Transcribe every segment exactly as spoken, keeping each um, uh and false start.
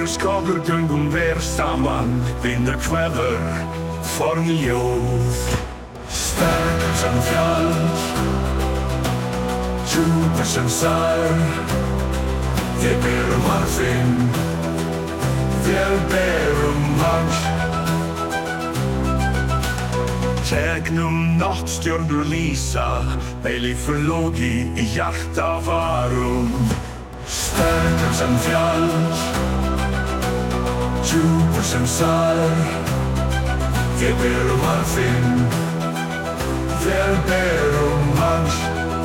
skapar gungum ver saman, vinterkvelder, formljós. Sterk som fjall, djupa som sær. Jeg ber om Marfin, jeg ber om hans. Tegnum nattstjörnur lysa, eilíf förlóg í hjarta varum. Sterk som fjall, djupa som sær. Jeg ber om Marfin, jeg ber om hans.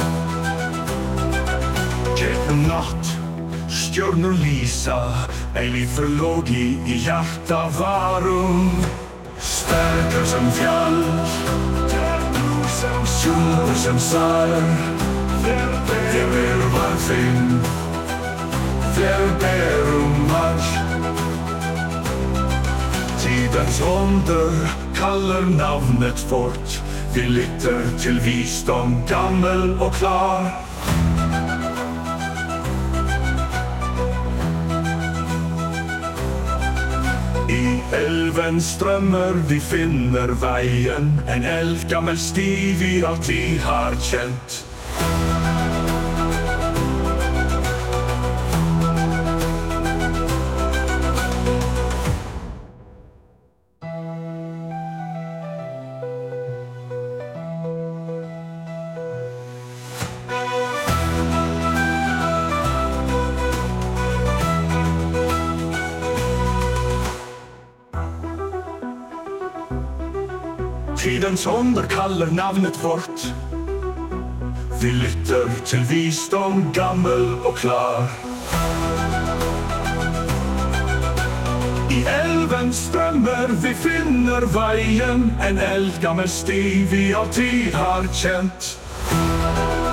Tegnum natt stjörnur lysa, eilíf förlóg í hjarta varum. Sterkar som fjall, djupar som sær. Jeg ber om Marfin, jeg ber om hans. Tidens ånder kallar navnet vårt. Vi lytter till visdom, gammel och klar. I älven strömmar vi finner vägen, en eldgammel sti vi alltid har känt. Tidens ånder kallar navnet vårt. Vi lytter till visdom, gammel och klar. I älven strömmar vi finner vägen, en eldgammel sti vi alltid har känt.